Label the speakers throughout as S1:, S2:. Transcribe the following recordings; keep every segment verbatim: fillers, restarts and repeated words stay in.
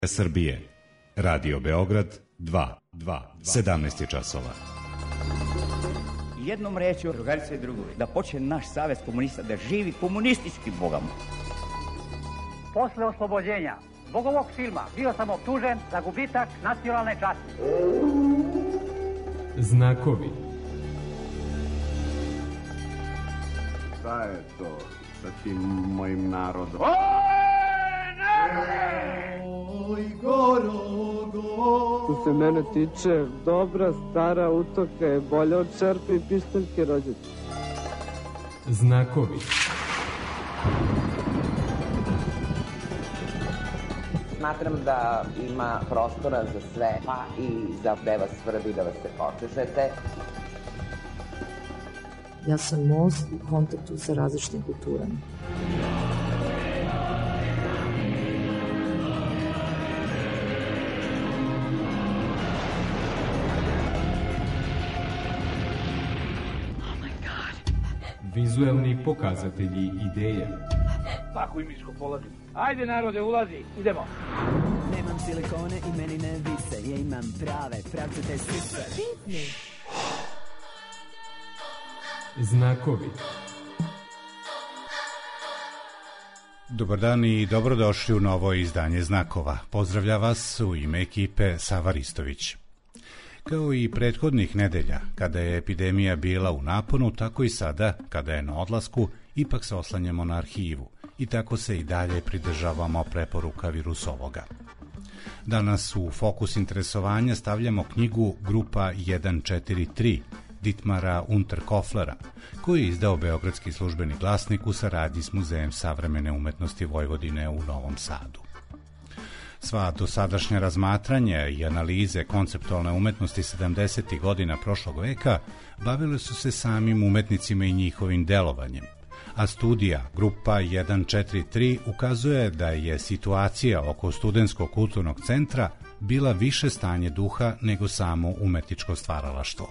S1: Srbije. Radio Beograd dva, dva, sedamnaest je časova.
S2: Jednom rečju, drugarice i drugovi, da počne naš savez komunista da živi komunistički bogamo.
S3: Posle oslobođenja zbog ovog filma bio sam optužen za gubitak nacionalne časti.
S4: Znakovi.
S5: Šta je to sa tim mojim narodom?
S6: Oj, gorogo.
S7: Što se mene tiče, dobra stara utoka je bolja od čerpe i pištaljke rođaca.
S4: Znakovi.
S8: Smatram da ima prostora za sve, pa i za da vas svrbi, da vas se počešete.
S9: Ja sam most u kontaktu sa različitim kulturama.
S4: Vizuelni pokazatelji ideje.
S3: Pakuj Miško, polazi. Ajde narode, ulazi, idemo.
S10: Nemam silikone i meni ne vise, ja imam prave, pravcate sise. Pitni.
S4: Znakovi.
S1: Dobar dan i dobrodošli u novo izdanje Znakova. Pozdravlja vas u ime ekipe Sava Ristović. Kao i prethodnih nedelja, kada je epidemija bila u naponu, tako i sada, kada je na odlasku, ipak se oslanjamo na arhivu i tako se i dalje pridržavamo preporuka virusologa. Danas u fokus interesovanja stavljamo knjigu Grupa jedan četiri tri Dietmara Unterkoflera, koji je izdao Beogradski službeni glasnik u saradnji s Muzejem savremene umetnosti Vojvodine u Novom Sadu. Sva dosadašnja razmatranja i analize konceptualne umetnosti sedamdesetih godina prošlog veka bavile su se samim umetnicima i njihovim delovanjem, a studija Grupa jedan četiri tri ukazuje da je situacija oko Studentskog kulturnog centra bila više stanje duha nego samo umetničko stvaralaštvo.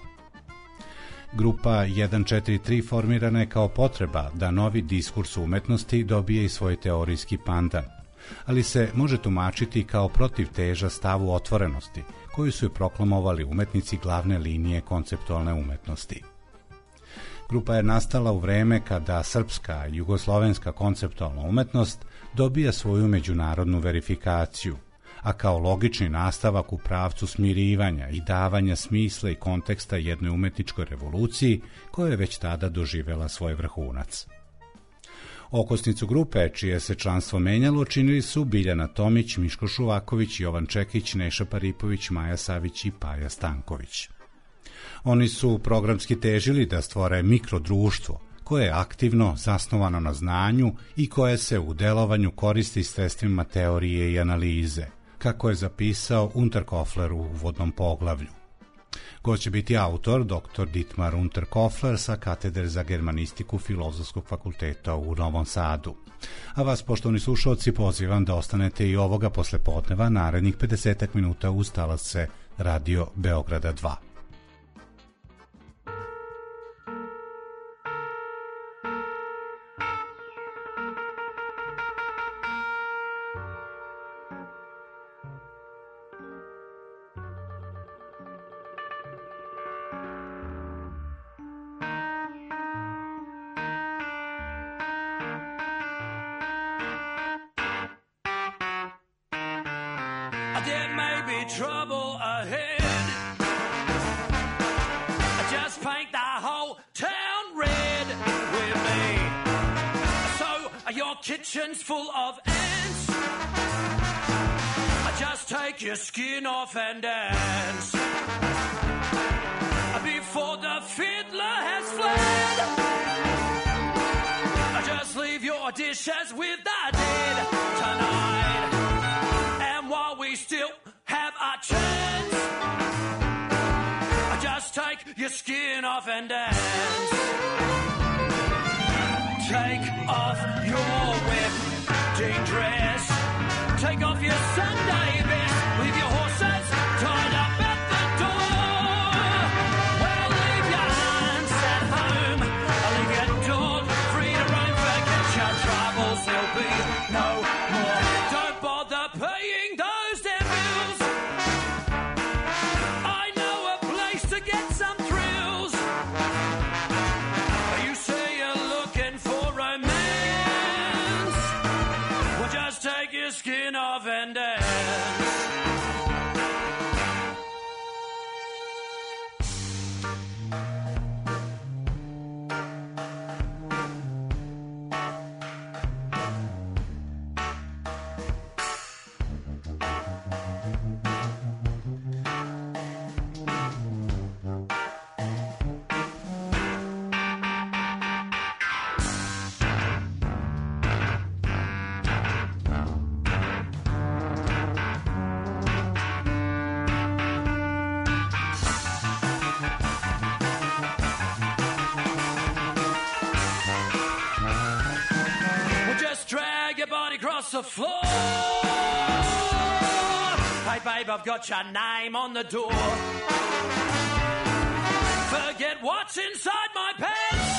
S1: Grupa jedan četiri tri formirana je kao potreba da novi diskurs umetnosti dobije i svoj teorijski pandan, ali se može tumačiti kao protivteža stavu otvorenosti, koju su je proklamovali umetnici glavne linije konceptualne umetnosti. Grupa je nastala u vreme kada srpska i jugoslovenska konceptualna umetnost dobija svoju međunarodnu verifikaciju, a kao logični nastavak u pravcu smirivanja i davanja smisla i konteksta jednoj umetničkoj revoluciji koja je već tada doživela svoj vrhunac. Okosnicu grupe, čije se članstvo menjalo, činili su Biljana Tomić, Miško Šuvaković, Jovan Čekić, Neša Paripović, Maja Savić i Paja Stanković. Oni su programski težili da stvore mikrodruštvo, koje je aktivno, zasnovano na znanju i koje se u delovanju koristi sredstvima teorije i analize, kako je zapisao Unterkofler u uvodnom poglavlju. Gost će biti autor, doktor Dietmar Unterkofler sa katedre za germanistiku Filozofskog fakulteta u Novom Sadu. A vas, poštovani slušalci, pozivam da ostanete i ovoga poslepodneva narednih pedesetak minuta uz talasce Radio Beograda dva.
S11: There may be trouble ahead. Just paint the whole town red with me. So your kitchen's full of ants. Just take your skin off and dance before the fiddler has fled. Just leave your dishes with the dead tonight. While we still have a chance, just take your skin off and dance. Take off your wedding dress. Take off your Sunday best. Leave your horses tied up at the door. Well, leave your aunts at home. Leave your dog free to roam. Forget your troubles, there'll be no more. Don't bother paying those dance. The floor. Hey babe, I've got your name on the door. Forget what's inside my pants.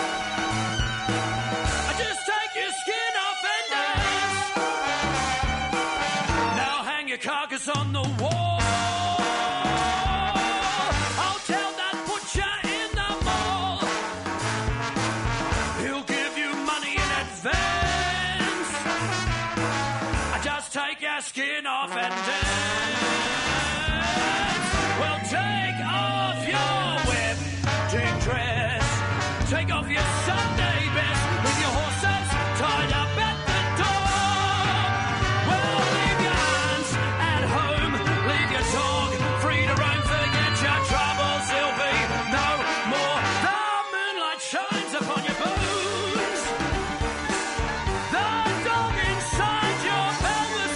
S11: I just take your skin off and dance. Now hang your carcass on the wall. I'll tell that butcher in the mall. He'll give you money in advance. Take your skin off and dance. Well, take off your wedding dress. Take off your Sunday best with your horses tied up at the door. Well, leave your aunts at home. Leave your dog free to roam. Forget your troubles. There'll be no more. The moonlight shines upon your bones. The dog inside your pelvis.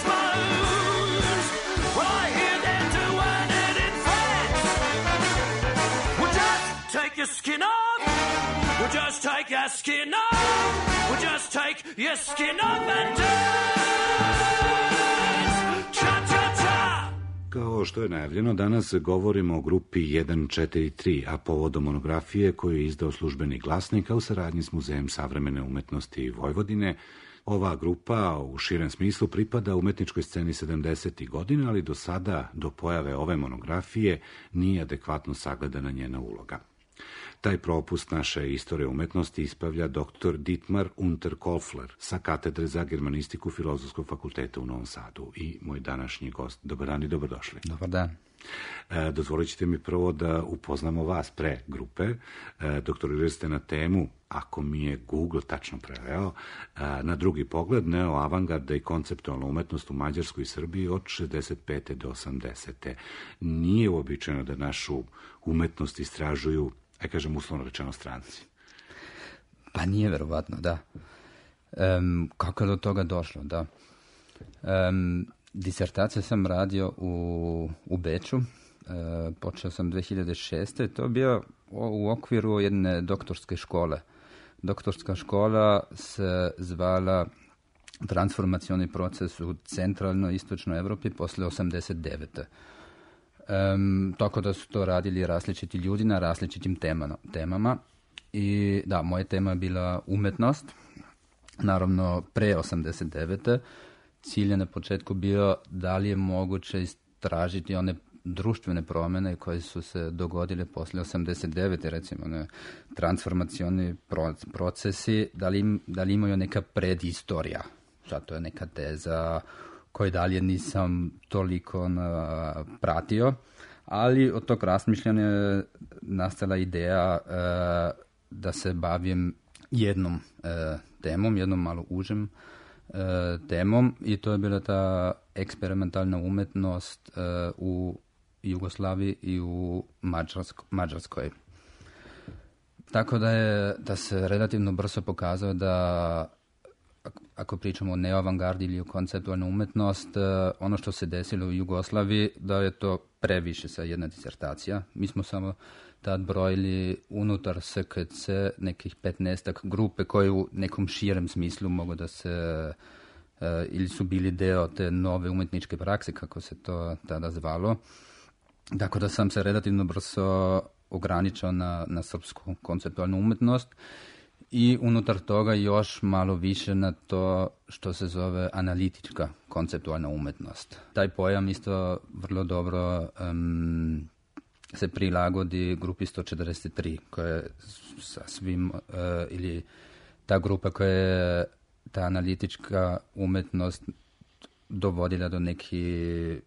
S11: Take your skin off. We'll just take your skin off. We'll just take your skin off and dance. Cha-cha-cha.
S1: Kao što je najavljeno, danas govorimo o grupi jedan četiri tri, a povodom monografije koju je izdao Službeni glasnik, a u saradnji s Muzejem savremene umetnosti Vojvodine. Ova grupa u širem smislu pripada umetničkoj sceni sedamdesetih godina, ali do sada, do pojave ove monografije, nije adekvatno sagledana njena uloga. Taj propust naše istorije umetnosti ispravlja doktor Dietmar Unterkolfler sa katedre za germanistiku Filozofskog fakulteta u Novom Sadu i moj današnji gost. Dobar dan i dobrodošli.
S12: Dobar dan.
S1: E, dozvolit ćete mi prvo da upoznamo vas pre grupe. E, doktorirali ste na temu, ako mi je Google tačno preveo, e, na drugi pogled neo-avangarda i konceptualna umetnost u Mađarskoj i Srbiji od šezdeset pete do osamdesete. Nije uobičajeno da našu umetnost istražuju, aj kažem uslovno rečeno, stranci.
S12: Pa nije verovatno, da. Um, kako je do toga došlo, da. Um, disertaciju sam radio u, u Beču, e, počeo sam dve hiljade šeste. To je bio u okviru jedne doktorske škole. Doktorska škola se zvala Transformacioni proces u centralnoj istočnoj Evropi posle osamdeset devete. Um, tako da su to radili različiti ljudi na različitim temama. temama. I da, moja tema je bila umetnost, naravno pre osamdeset devete. Cilj je na početku bio da li je moguće istražiti one društvene promjene koje su se dogodile posle osamdeset devete. Recimo, ne, transformacioni procesi, da li, da li imaju neka predistorija. Zato je neka teza koju dalje nisam toliko na, pratio, ali od tog razmišljanja je nastala ideja e, da se bavim jednom e, temom, jednom malo užem e, temom, i to je bila ta eksperimentalna umetnost e, u Jugoslaviji i u Mađarsk- Mađarskoj. Tako da je da se relativno brzo pokazao da ako pričamo o neoavangardi ili o konceptualnu umetnost, ono što se desilo u Jugoslaviji, da je to previše sa jedna disertacija. Mi smo samo tad brojili unutar S K C nekih petnaestak grupe koje u nekom širem smislu mogu da se, ili su bili deo te nove umetničke prakse, kako se to tada zvalo. Tako da sam se relativno brzo ograničao na, na srpsku konceptualnu umetnost. I unutar toga još malo više na to što se zove analitička konceptualna umetnost. Taj pojam isto vrlo dobro um, se prilagodi grupi sto četrdeset tri, koja je sa svim, uh, ili ta grupa koja je ta analitička umetnost dovodila do neki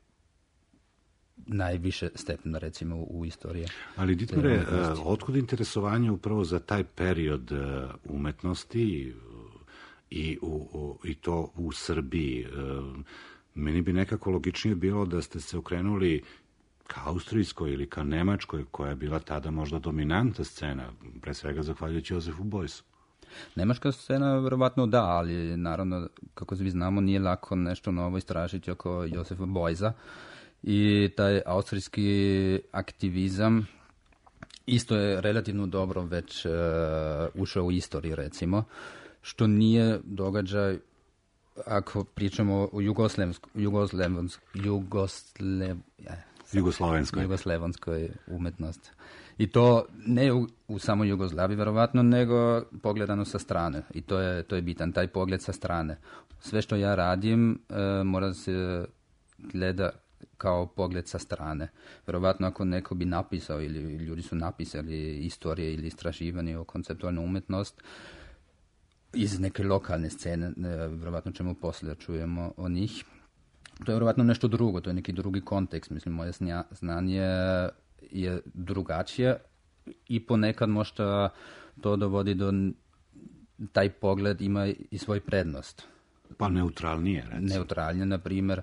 S12: najviše stepena, recimo, u istoriji.
S1: Ali, Ditmare, otkud interesovanje upravo za taj period umetnosti i, u, u, i to u Srbiji? Meni bi nekako logičnije bilo da ste se okrenuli ka Austrijskoj ili ka Nemačkoj, koja je bila tada možda dominantna scena, pre svega zahvaljujući Josefu Beuysu.
S12: Nemačka scena verovatno da, ali naravno, kako svi znamo, nije lako nešto novo istražiti oko Josefa Beuysa. I taj austrijski aktivizam isto je relativno dobro već uh, ušao u istoriji, recimo, što nije događaj ako pričamo o jugoslovenskoj jugoslev,
S1: jugoslovenskoj
S12: jugoslovenskoj umetnosti. I to ne u, u samo Jugoslaviji verovatno, nego pogledano sa strane. I to je, to je bitan, taj pogled sa strane. Sve što ja radim uh, mora se gleda kao pogled sa strane. Verovatno ako neko bi napisao ili ljudi su napisali istorije ili istraživanje o konceptualnu umetnost iz neke lokalne scene, verovatno ćemo poslije čujemo o njih. To je verovatno nešto drugo, to je neki drugi kontekst. Mislim, moje znanje je drugačije i ponekad možda to dovodi do taj pogled ima i svoj prednost.
S1: Pa neutralnije, recimo.
S12: Neutralnije, na primjer,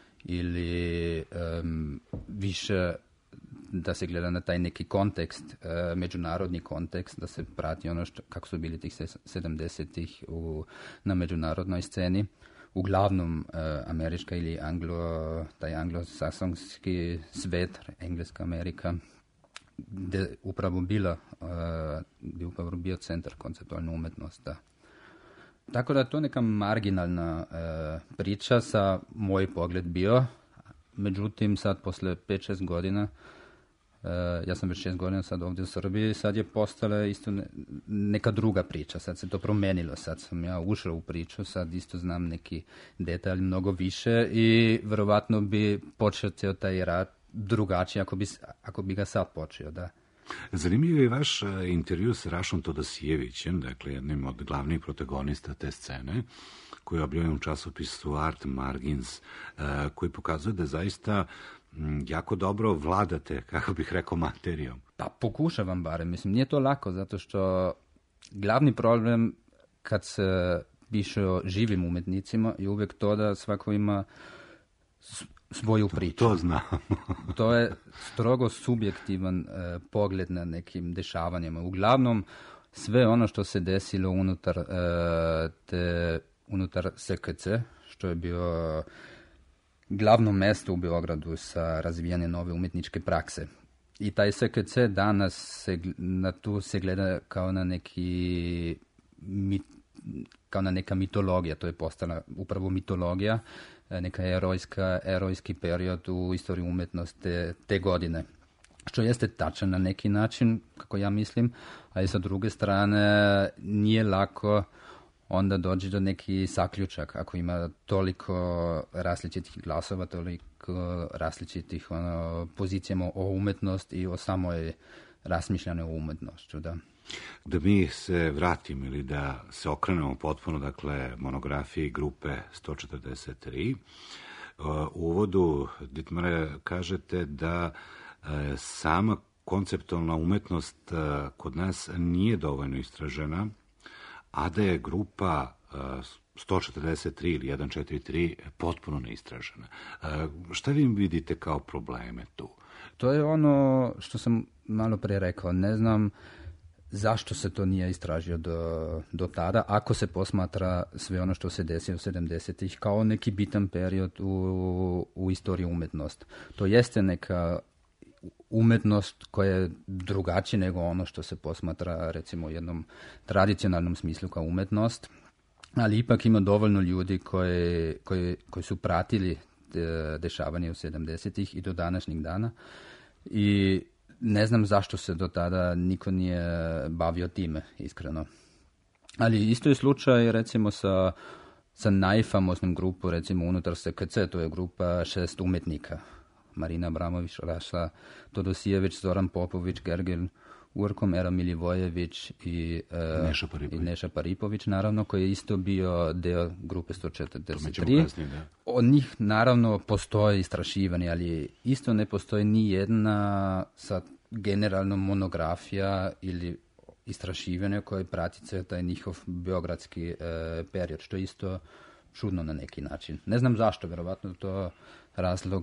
S12: ili um, više da se gleda na taj neki kontekst, uh, međunarodni kontekst, da se prati ono što, kako su bili tih sedamdesetih u, na međunarodnoj sceni. Uglavnom uh, američka ili anglo, taj anglosaksonski svet, engleska Amerika, gdje upravo bila, uh, gdje upravo bio centar konceptualne umetnosti. Da. Tako da je to neka marginalna e, priča sa moj pogled bio. Međutim, sad posle pet šest godina, e, ja sam već šest godina sad ovdje u Srbiji, sad je postala isto ne, neka druga priča. Sad se to promenilo, sad sam ja ušao u priču, sad isto znam neki detalj mnogo više i verovatno bi počeo taj rad drugačije ako bi, ako bi ga sad počeo, da.
S1: Zanimljiv je vaš intervju s Rašom Todosijevićem, dakle jednim od glavnih protagonista te scene, koji je objavljen u časopisu Art Margins, koji pokazuje da zaista jako dobro vladate, kako bih rekao, materijom.
S12: Pa pokušavam barem, mislim, nije to lako, zato što glavni problem kad se piše o živim umetnicima je uvijek to da svako ima svoju priču.
S1: To, to znam.
S12: To je strogo subjektivan e, pogled na nekim dešavanjima. Uglavnom, sve ono što se desilo unutar, e, te, unutar S K C, što je bio glavno mesto u Beogradu sa razvijanjem nove umjetničke prakse. I taj S K C danas se, na tu se gleda kao na neki mit, kao na neka mitologija. To je postala upravo mitologija, neka erojska, erojski period u istoriji umetnosti te, te godine. Što jeste tačan na neki način, kako ja mislim, a i sa druge strane nije lako onda doći do neki zaključak ako ima toliko različitih glasova, toliko različitih ono, pozicijama o umetnosti i o samoj razmišljanju o umetnošću, da.
S1: Da mi se vratimo ili da se okrenemo potpuno, dakle, monografiji grupe sto četrdeset tri. U uvodu, Ditmare, kažete da sama konceptualna umetnost kod nas nije dovoljno istražena, a da je grupa sto četrdeset tri ili sto četrdeset tri potpuno neistražena. Šta vi vidite kao probleme tu?
S12: To je ono što sam malo pre rekao. Ne znam zašto se to nije istražio do, do tada, ako se posmatra sve ono što se desilo u sedamdesetih kao neki bitan period u, u istoriji umetnosti. To jeste neka umetnost koja je drugačija nego ono što se posmatra recimo u jednom tradicionalnom smislu kao umetnost, ali ipak ima dovoljno ljudi koji, koji, koji su pratili de, dešavanje u sedamdesetih i do današnjih dana i ne znam zašto se do tada niko nije bavio time, iskreno. Ali isto je slučaj recimo sa, sa najfamosnom grupom, recimo unutar S K C, to je grupa šest umetnika. Marina Abramović, Raša Todosijević, Zoran Popović, Gergel Urkom Era Milivojević i, uh,
S1: Neša Paripović.
S12: i Neša Paripović, naravno, koji je isto bio deo grupe sto četrdeset tri.
S1: Kasnije, da.
S12: Od njih, naravno, postoje istraživanje, ali isto ne postoji ni jedna sad generalno monografija ili istraživanje koje prati taj njihov biogradski e, period, što je isto čudno na neki način. Ne znam zašto, verovatno to razlog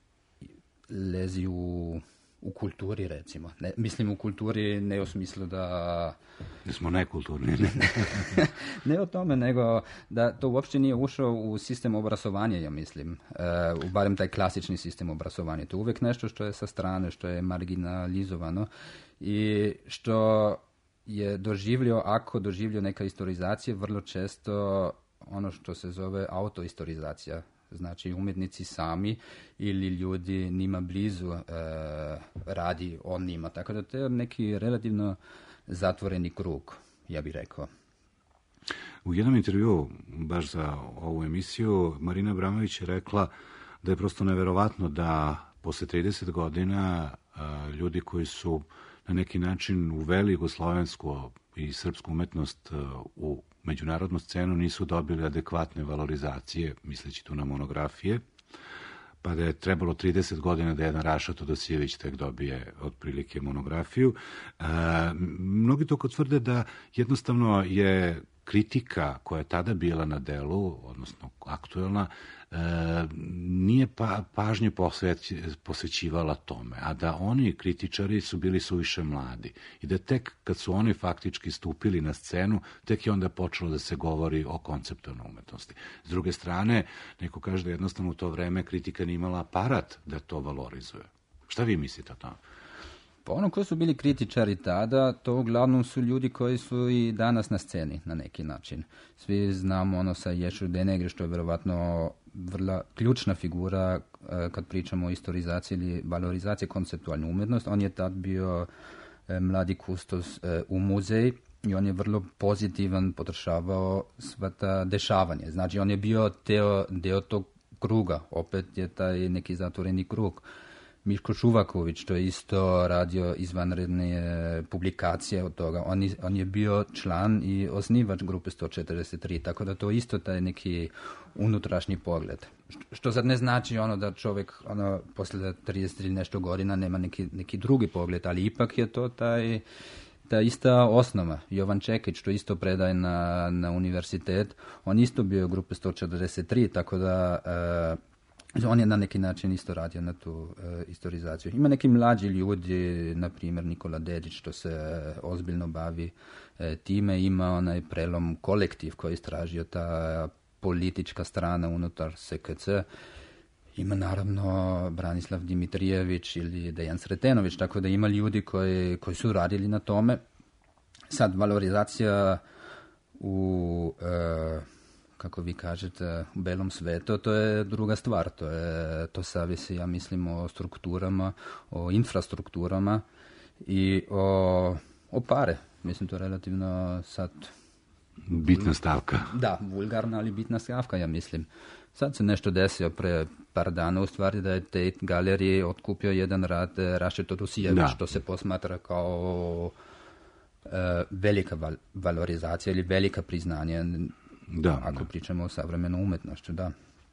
S12: lezi u, u kulturi, recimo. Ne, mislim u kulturi ne u smislu da...
S1: Da smo nekulturni. Ne,
S12: ne o tome, nego da to uopšte nije ušao u sistem obrazovanja, ja mislim. E, u barem taj klasični sistem obrazovanja. To je uvijek nešto što je sa strane, što je marginalizovano i što je doživljio, ako doživljio neka istorizacija, vrlo često ono što se zove autoistorizacija. Znači umjetnici sami ili ljudi njima blizu e, radi o njima. Tako da to je neki relativno zatvoreni krug, ja bih rekao.
S1: U jednom intervjuu, baš za ovu emisiju, Marina Abramović je rekla da je prosto neverovatno da posle trideset godina a, ljudi koji su na neki način uveli jugoslovensku i srpsku umetnost a, u međunarodnu scenu nisu dobili adekvatne valorizacije, misleći tu na monografije, pa da je trebalo trideset godina da jedan Raša Todosijević tek dobije otprilike monografiju. E, mnogi to tvrde da jednostavno je kritika koja je tada bila na delu, odnosno aktuelna, e, nije pa, pažnje posveć, posvećivala tome, a da oni kritičari su bili suviše mladi i da tek kad su oni faktički stupili na scenu, tek je onda počelo da se govori o konceptualnoj umetnosti. S druge strane, neko kaže da jednostavno u to vreme kritika nije imala aparat da to valorizuje. Šta vi mislite o tome?
S12: Pa ono koji su bili kritičari tada, to uglavnom su ljudi koji su i danas na sceni na neki način. Svi znamo ono sa Ješo Denegre, što je verovatno vrlo ključna figura eh, kad pričamo o istorizaciji ili valorizaciji konceptualne umjetnosti. On je tad bio eh, mladi kustos eh, u muzeji i on je vrlo pozitivan podržavao sva ta dešavanje. Znači on je bio teo, deo tog kruga, opet je taj neki zatvoreni krug. Miško Šuvaković, to je isto radio izvanredne publikacije od toga. On, on je bio član i osnivač grupe sto četrdeset tri, tako da to isto taj neki unutrašnji pogled. Što sad ne znači ono da čovjek ono, posle trideset ili nešto godina nema neki, neki drugi pogled, ali ipak je to taj, ta ista osnova. Jovan Čekić, što isto predaje na, na univerzitet, on isto bio u grupe sto četrdeset tri, tako da... Uh, on je na neki način isto radio na tu e, istorizaciju. Ima neki mlađi ljudi, na primjer Nikola Dedić, što se e, ozbiljno bavi e, time. Ima onaj prelom kolektiv koji je istražio ta politička strana unutar S K C. Ima naravno Branislav Dimitrijević ili Dejan Sretenović, tako da ima ljudi koji, koji su radili na tome. Sad, valorizacija u... E, kako vi kažete, u belom svetu, to je druga stvar. To, je, to savisi, ja mislim, o strukturama, o infrastrukturama i o, o pare. Mislim, to je relativno sad...
S1: Bitna stavka.
S12: Da, vulgarna, ali bitna stavka, ja mislim. Sad se nešto desio pre par dana, u stvari da je Tate galeriji otkupio jedan rad Raše Todosijević, što se posmatra kao e, velika val, valorizacija ili velika priznanje.
S1: Da,
S12: ako
S1: da.
S12: pričamo o savremenom umetnošću, da.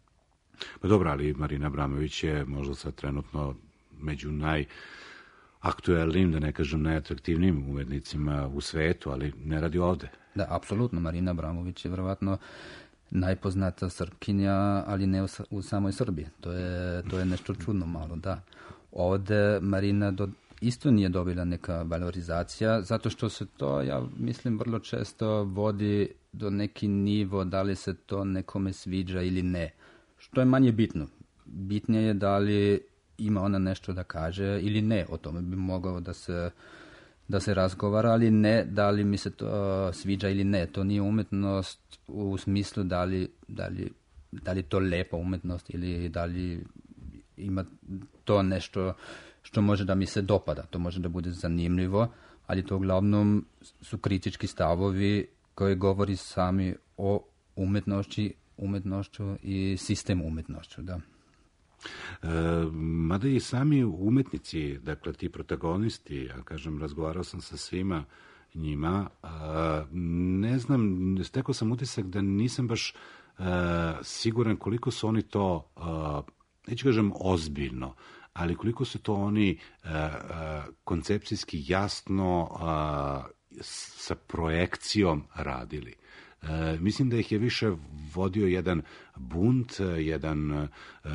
S1: Pa dobro, ali Marina Abramović je možda sad trenutno među najaktuelnijim, da ne kažem najatraktivnijim umetnicima u svetu, ali ne radi ovde.
S12: Da, apsolutno. Marina Abramović je verovatno najpoznata Srpkinja, ali ne u, u samoj Srbiji. To je, to je nešto čudno malo, da. Ovde Marina do, isto nije dobila neka valorizacija, zato što se to, ja mislim, vrlo često vodi do neki nivo da li se to nekome sviđa ili ne. Što je manje bitno. Bitnije je da li ima ona nešto da kaže ili ne. O tome bi mogao da se, da se razgovara, ali ne da li mi se to sviđa ili ne. To nije umetnost u smislu da li, da li, da li to lepa umetnost ili da li ima to nešto što može da mi se dopada. To može da bude zanimljivo, ali to uglavnom su kritički stavovi koji govori sami o umetnošći, umetnošću i sistemu umetnošću, da.
S1: E, mada i sami umetnici, dakle ti protagonisti, ja kažem, razgovarao sam sa svima njima, a, ne znam, stekao sam utisak da nisam baš a, siguran koliko su oni to, a, neću kažem ozbiljno, ali koliko su to oni a, a, koncepcijski jasno a, sa projekcijom radili. E, mislim da ih je više vodio jedan bunt, jedan e,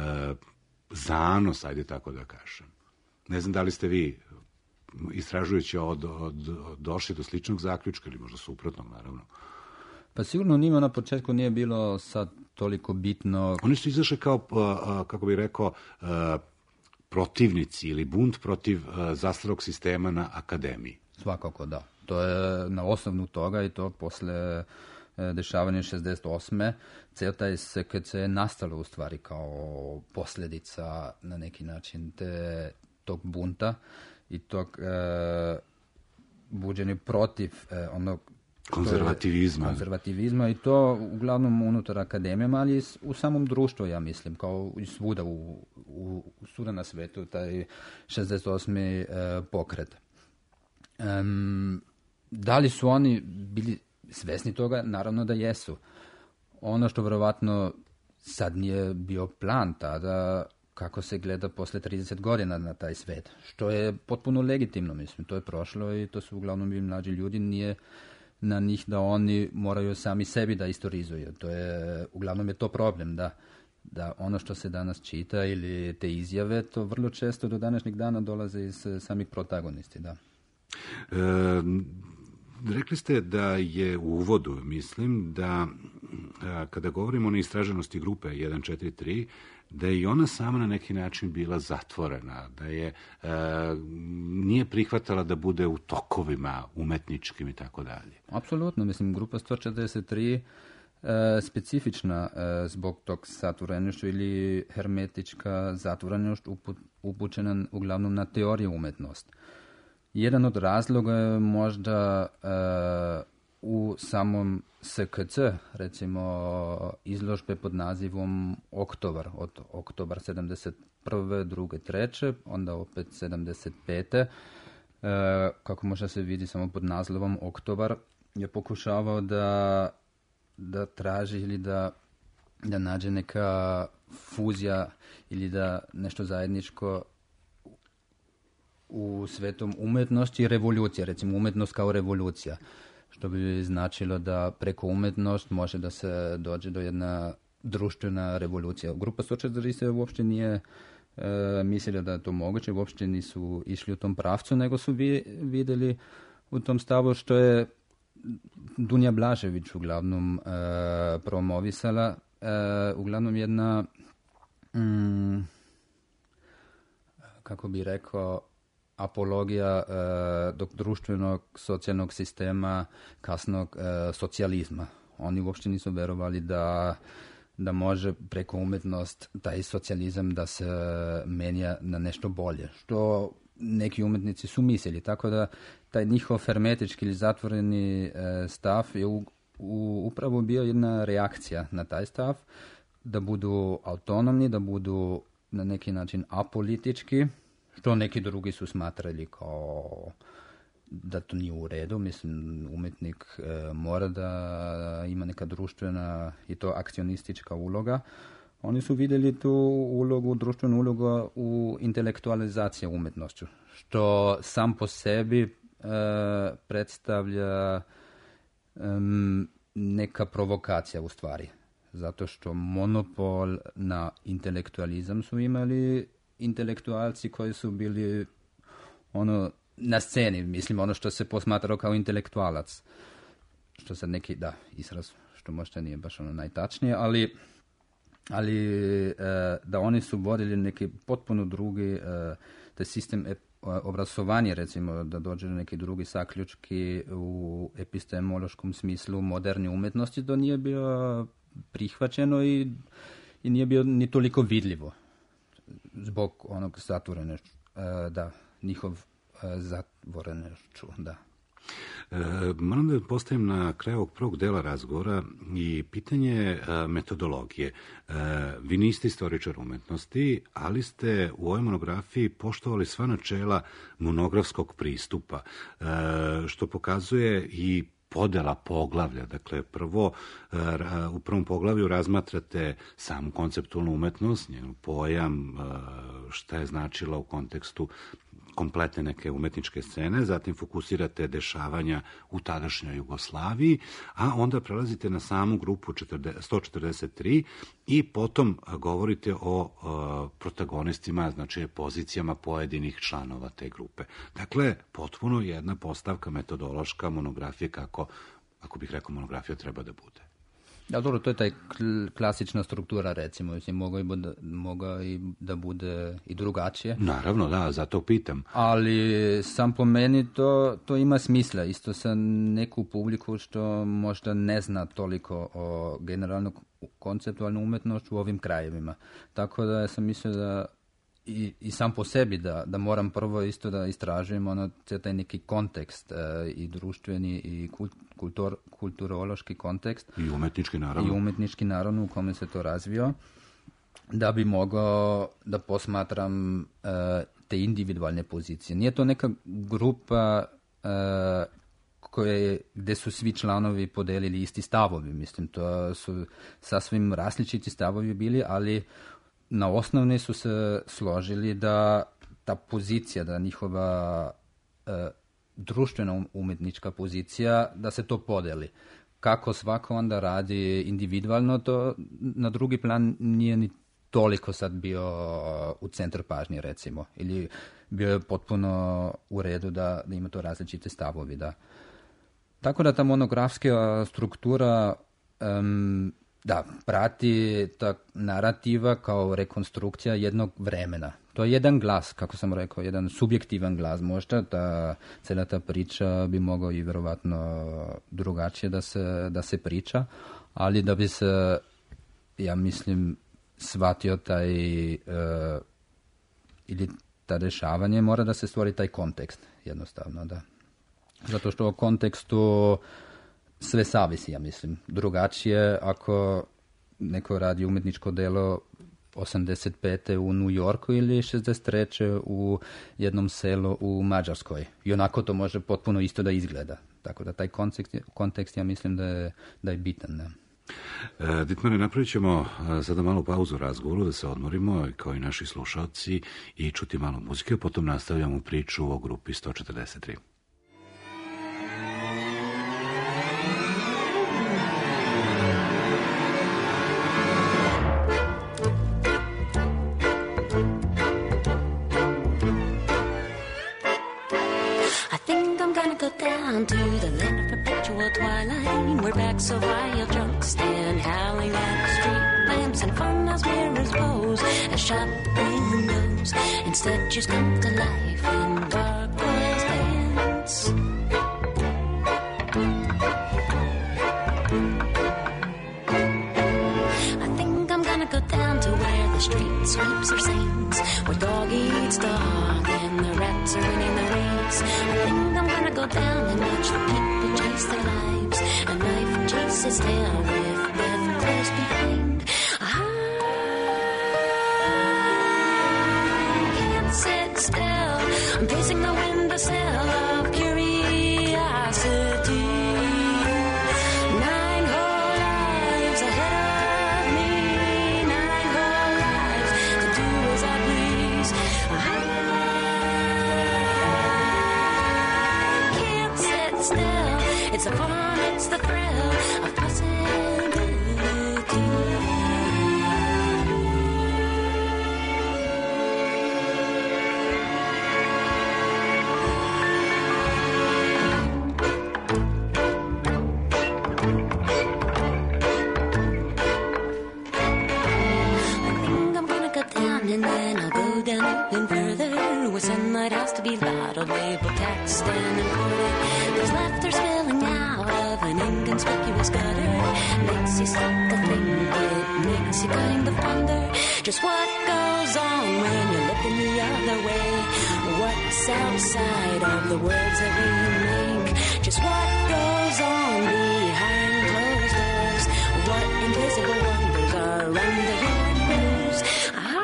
S1: zanos, ajde tako da kažem. Ne znam da li ste vi, istražujući od, od, od došli do sličnog zaključka ili možda suprotnog, naravno.
S12: Pa sigurno njima na početku nije bilo sad toliko bitno.
S1: Oni su izašli kao, kako bih rekao, protivnici ili bunt protiv zastarelog sistema na akademiji.
S12: Svakako da. To je na osnovu toga i to posle dešavanja šezdeset osme ceo taj S K C je nastalo u stvari kao posljedica na neki način te, tog bunta i tog e, buđenja protiv e, onog
S1: konzervativizma.
S12: konzervativizma i to uglavnom unutar akademijama, ali u samom društvu, ja mislim, kao i svuda u, u, svuda na svetu, taj šezdeset osmi E, pokret. Um, da li su oni bili svesni toga? Naravno da jesu. Ono što vjerovatno sad nije bio plan tada, kako se gleda posle trideset godina na taj svet, što je potpuno legitimno, mislim, to je prošlo i to su uglavnom bili mlađi ljudi, nije na njih da oni moraju sami sebi da istorizuju. To je, uglavnom je to problem, da, da ono što se danas čita ili te izjave, to vrlo često do današnjeg dana dolaze iz samih protagonisti, da.
S1: E, rekli ste da je u uvodu, mislim, da a, kada govorimo o istraženosti grupe jedan četiri tri, da je i ona sama na neki način bila zatvorena, da je e, nije prihvatala da bude u tokovima umetničkim i tako dalje.
S12: Apsolutno, mislim, grupa sto četrdeset tri e, specifična e, zbog tog zatvorenošću ili hermetička zatvorenošć upućena uglavnom na teoriju umetnost. Jedan od razloga je možda e, u samom S K C, recimo izložbe pod nazivom Oktobar, od oktobar sedamdeset prve, druge, treće, onda opet sedamdeset pete. E, kako možda se vidi samo pod naslovom Oktobar, je pokušavao da, da traži ili da, da nađe neka fuzija ili da nešto zajedničko u svetom umetnosti i revolucija, recimo umetnost kao revolucija, što bi značilo da preko umetnost može da se dođe do jedna društvena revolucija. Grupa sto četrdeset tri uopšte nije e, mislila da je to moguće, uopšte nisu išli u tom pravcu, nego su vi, vidjeli u tom stavu što je Dunja Blažević uglavnom e, promovisala, e, uglavnom jedna mm, kako bi rekao, apologija e, dok društvenog socijalnog sistema kasnog e, socijalizma. Oni uopšte nisu verovali da, da može preko umetnost taj socijalizam da se menja na nešto bolje, što neki umetnici su mislili. Tako da taj njihov hermetički ili zatvoreni e, stav je u, u, upravo bio jedna reakcija na taj stav, da budu autonomni, da budu na neki način apolitički, što neki drugi su smatrali kao da to nije u redu. Mislim, umetnik e, mora da ima neka društvena i to akcionistička uloga. Oni su vidjeli tu ulogu, društvenu ulogu u intelektualizaciji umetnošću, što sam po sebi e, predstavlja e, neka provokacija u stvari. Zato što monopol na intelektualizam su imali intelektualci koji su bili ono na sceni, mislim, ono što se posmatrao kao intelektualac. Što sad neki, da, izraz, što možda nije baš ono najtačnije, ali, ali e, da oni su vodili neki potpuno drugi e, taj sistem e, obrazovanja, recimo, da dođe do neki drugi zaključki u epistemološkom smislu moderne umetnosti, to nije bilo prihvaćeno i, i nije bilo ni toliko vidljivo zbog onog zatvorenošću, da, njihov zatvorenošću, da.
S1: E, moram da postavim na kraju ovog prvog dela razgovora i pitanje e, metodologije. E, vi niste istoričar umetnosti, ali ste u ovoj monografiji poštovali sva načela monografskog pristupa, e, što pokazuje i podela poglavlja. Dakle, prvo, u prvom poglavlju razmatrate samu konceptualnu umetnost, njen pojam, šta je značila u kontekstu kompletne neke umetničke scene, zatim fokusirate dešavanja u tadašnjoj Jugoslaviji, a onda prelazite na samu grupu sto četrdeset tri i potom govorite o protagonistima, znači pozicijama pojedinih članova te grupe. Dakle, potpuno jedna postavka metodološka monografije kako, ako bih rekao, monografija treba da bude.
S12: Da, dobro, to je taj klasična struktura, recimo, mislim, mogao i, bude, mogao i da bude i drugačije.
S1: Naravno, da, zato pitam.
S12: Ali sam po meni to, to ima smisla, isto sa neku publiku što možda ne zna toliko o generalno konceptualnu umetnošću u ovim krajevima. Tako da sam mislio da I, i sam po sebi da, da moram prvo isto da istražujem ono, taj neki kontekst e, i društveni i kultur, kulturološki kontekst.
S1: I umetnički naravno.
S12: I umetnički naravno u kome se to razvio, da bi mogao da posmatram e, te individualne pozicije. Nije to neka grupa e, koje, gde su svi članovi podelili isti stavovi. Mislim, to su sasvim različiti stavovi bili, ali na osnovni su se složili da ta pozicija, da njihova e, društvena umetnička pozicija, da se to podeli. Kako svako onda radi individualno, to na drugi plan nije ni toliko sad bio u centru pažnje, recimo. Ili bio je potpuno u redu da, da ima to različite stavovi. Da. Tako da ta monografska struktura um, da, prati ta narativa kao rekonstrukcija jednog vremena. To je jedan glas, kako sam rekao, jedan subjektivan glas. Možda ta cela ta priča bi mogao i verovatno drugačije da se, da se priča, ali da bi se, ja mislim, shvatio taj uh, ili ta dešavanje, mora da se stvori taj kontekst, jednostavno, da. Zato što u kontekstu sve savisi, ja mislim. Drugačije ako neko radi umetničko delo osamdeset pete u New Yorku ili šezdeset treće u jednom selu u Mađarskoj. I onako to može potpuno isto da izgleda. Tako da taj kontekst, kontekst ja mislim da je, da je bitan. Ne?
S1: E, Ditmare, napravit ćemo sada malu pauzu u razgovoru da se odmorimo kao i naši slušalci i čuti malo muzike, a potom nastavljamo priču o grupi sto četrdeset tri.
S13: Down to the land of perpetual twilight, where backs of wild drunks stand howling at the street lamps and funhouse mirrors pose as shop windows and statues come to life and gargoyles dance. I think I'm gonna go down to where the street sweeps or sings, where dog eats dog and the rats are winning the race. I think I'm gonna go down and watch the people chase their lives. A knife chases tail with death close behind. I can't sit still. I'm pacing the windowsill of curiosity. Nine whole lives ahead of me. Nine whole lives to do as I please. I still, it's the fun, it's the thrill of possibility. I think I'm gonna go down and then I'll go down even further, where sunlight has to be loud, label taxed and imported. There's laughter spilling out of an inconspicuous gutter. Makes you stop to think, it makes you kind of wonder just what goes on when you're looking the other way. What's outside of the words that we make? just what goes on behind closed doors. What invisible wonders are under your nose. I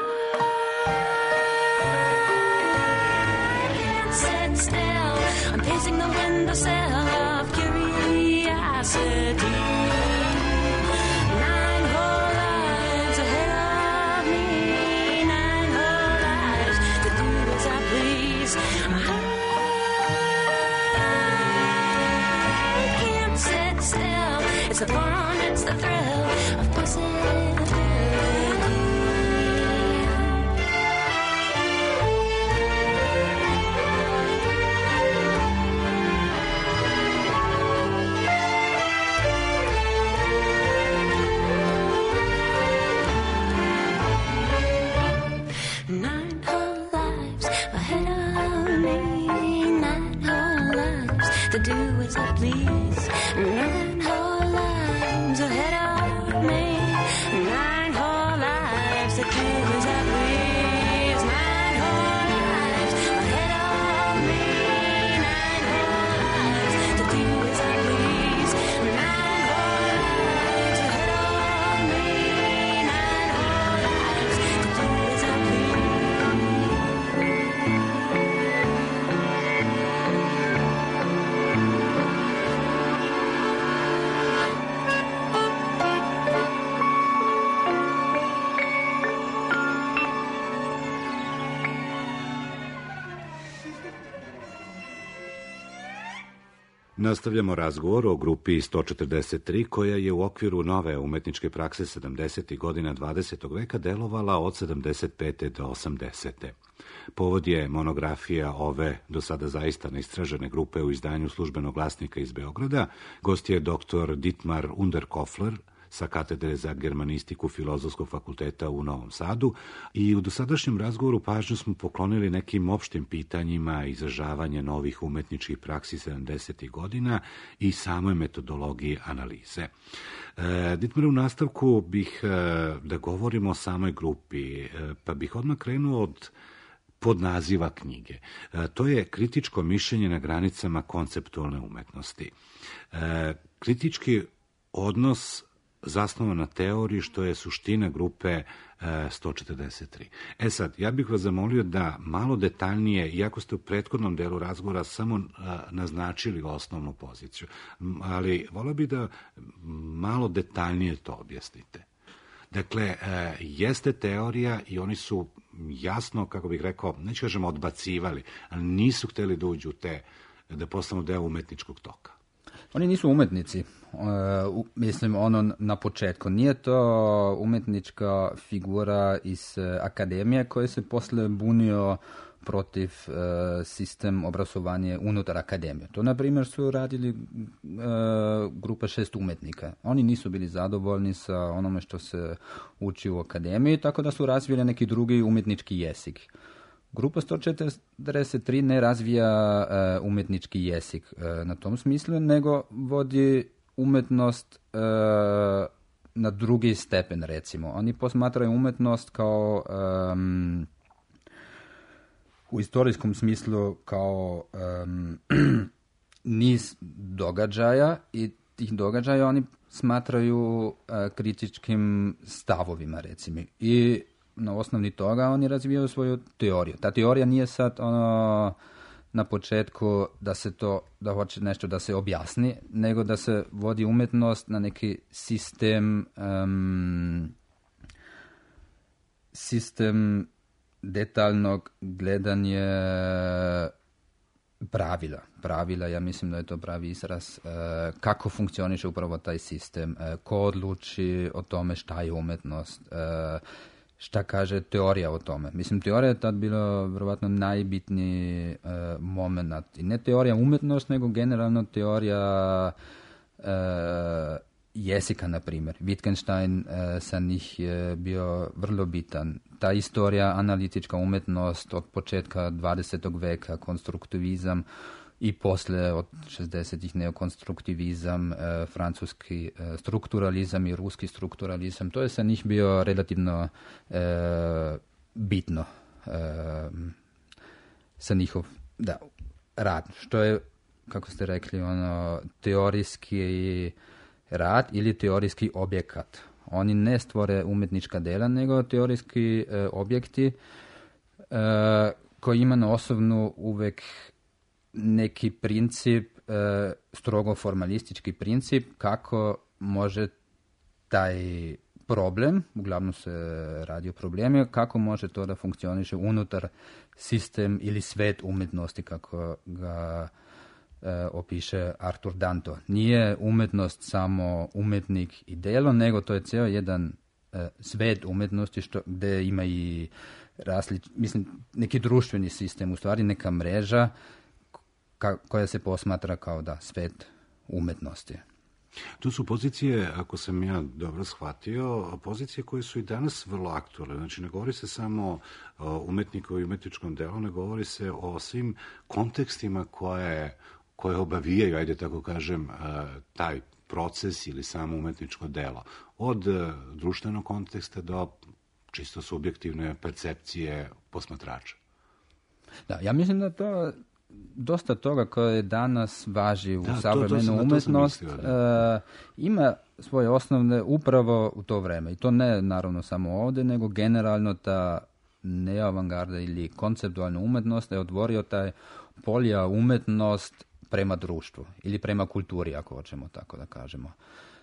S13: can't sit still. I'm pacing the windowsill of curiosity. Nine whole lives ahead of me. Nine whole lives to do as I please. I can't sit still. It's the fun, it's the thrill of possibility. Nine whole lives ahead of me. Nine whole lives to do as I please. Nine whole lives ahead of me. Nine whole lives to do as I please. Nine whole lives ahead of me. Nine whole lives to do as I please. Nine whole lives ahead of me. Nine whole lives to do as I please.
S1: Nastavljamo razgovor o grupi sto četrdeset tri koja je u okviru nove umetničke prakse sedamdesetih godina dvadesetog veka delovala od sedamdeset pete do osamdesete. Povod je monografija ove do sada zaista neistražene grupe u izdanju Službenog glasnika iz Beograda. Gost je doktor Dietmar Unterkofler sa katedre za germanistiku Filozofskog fakulteta u Novom Sadu i u dosadašnjem razgovoru pažnju smo poklonili nekim opštim pitanjima izražavanja novih umetničkih praksi sedamdesetih godina i samoj metodologiji analize. E, Dietmar, u nastavku bih e, da govorimo o samoj grupi, e, pa bih odmah krenuo od podnaziva knjige. E, to je kritičko mišljenje na granicama konceptualne umetnosti. E, kritički odnos zasnovan na teoriji, što je suština grupe e, sto četrdeset tri. E sad, ja bih vas zamolio da malo detaljnije, iako ste u prethodnom delu razgovora samo a, naznačili osnovnu poziciju, ali volio bih da malo detaljnije to objasnite. Dakle, e, jeste teorija i oni su jasno, kako bih rekao, neću kažem odbacivali, ali nisu hteli da uđu te, da postanu deo umetničkog toka.
S12: Oni nisu umetnici, uh, mislim ono na početku. Nije to umetnička figura iz uh, akademije koja se posle bunio protiv uh, sistem obrazovanja unutar akademije. To, na primjer, su radili uh, grupa šest umetnika. Oni nisu bili zadovoljni sa onome što se uči u akademiji, tako da su razvili neki drugi umetnički jezik. Grupa sto četrdeset tri ne razvija uh, umetnički jezik uh, na tom smislu, nego vodi umetnost uh, na drugi stepen, recimo. Oni posmatraju umetnost kao um, u istorijskom smislu kao um, niz događaja i tih događaja oni smatraju uh, kritičkim stavovima, recimo. I na osnovi toga oni razvijaju svoju teoriju. Ta teorija nije sad ono na početku da se to, da hoće nešto da se objasni, nego da se vodi umetnost na neki sistem um, sistem detaljnog gledanja pravila. Pravila, ja mislim da je to pravi izraz, uh, kako funkcioniše upravo taj sistem, uh, ko odluči o tome šta je umetnost, uh, šta kaže teorija o tome. Mislim, teorija je tad bila vjerovatno najbitniji uh, moment. I ne teorija umetnost, nego generalno teorija uh, jezika, na primjer. Wittgenstein uh, sa njih je bio vrlo bitan. Ta istorija, analitička umetnost od početka dvadesetog veka, konstruktivizam i posle od šezdesetih neokonstruktivizam, e, francuski e, strukturalizam i ruski strukturalizam. To je sa njih bio relativno e, bitno e, sa njihov da, rad. Što je kako ste rekli, ono, teorijski rad ili teorijski objekat. Oni ne stvore umjetnička dela, nego teorijski e, objekti e, koji ima na osobnu uvek neki princip, e, strogo formalistički princip kako može taj problem, uglavnom se radi o problemi, kako može to da funkcioniše unutar sistem ili svet umjetnosti, kako ga e, opiše Arthur Danto. Nije umjetnost samo umjetnik i delo, nego to je cijel jedan e, svet umjetnosti što, gde ima i raslič, mislim, neki društveni sistem, u stvari neka mreža ka, koja se posmatra kao da svet umjetnosti.
S1: Tu su pozicije, ako sam ja dobro shvatio, pozicije koje su i danas vrlo aktualne. Znači, ne govori se samo o umetniku i umetničkom delu, ne govori se o svim kontekstima koje, koje obavijaju, ajde tako kažem, taj proces ili samo umetničko delo. Od društvenog konteksta do čisto subjektivne percepcije posmatrača.
S12: Da, ja mislim da to dosta toga koje danas važi u savremenu umetnost mislio, uh, ima svoje osnovne upravo u to vreme. I to ne naravno samo ovdje, nego generalno ta neoavangarda ili konceptualna umetnost je otvorio taj polja umetnost prema društvu ili prema kulturi, ako hoćemo tako da kažemo.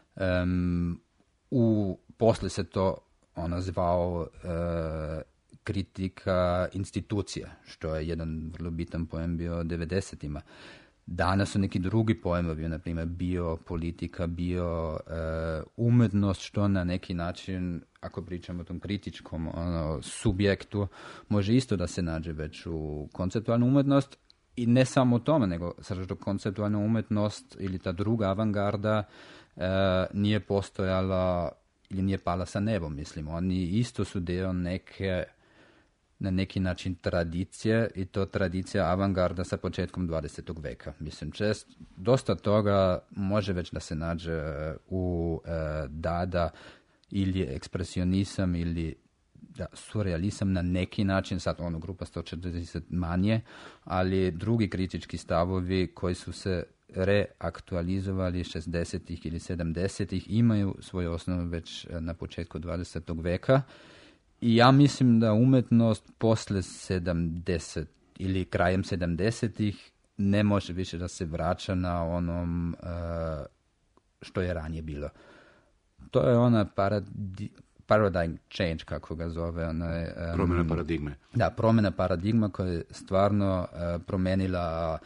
S12: Um, u, posle se to on zvao uh, kritika institucija, što je jedan vrlo bitan pojem bio devedesetima. Danas su neki drugi pojmovi, na primjer biopolitika, bio uh, umetnost, što na neki način, ako pričamo o tom kritičkom ono, subjektu, može isto da se nađe već u konceptualnu umetnost. I ne samo u tome, nego srž konceptualna umetnost ili ta druga avangarda uh, nije postojala ili nije pala sa nebom, mislim. Oni isto su dio neke na neki način tradicije i to tradicija avangarda sa početkom dvadesetog veka. Mislim, čest, dosta toga može već da se nađe u e, Dada ili ekspresionizam ili da, surrealizam na neki način, sad ono grupa sto četrdeset manje, ali drugi kritički stavovi koji su se reaktualizovali šezdesetih ili sedamdesetih imaju svoju osnovu već na početku dvadesetog veka. I ja mislim da umetnost posle sedamdeset ili krajem sedamdesetih ne može više da se vraća na onom uh, što je ranije bilo. To je ona paradi, paradigm change, kako ga zove. Ona je, um,
S1: promjena paradigme.
S12: Da, promjena paradigma koja je stvarno uh, promenila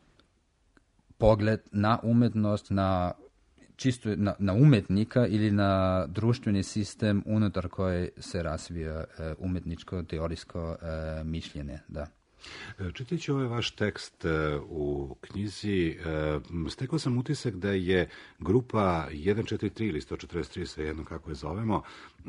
S12: pogled na umetnost, na čisto na, na umetnika ili na društveni sistem unutar koje se razvija e, umetničko, teorijsko e, mišljenje. Da.
S1: Čitajući ovaj vaš tekst e, u knjizi, e, stekao sam utisak da je grupa sto četrdeset tri ili sto četrdeset tri, svejedno kako je zovemo, e,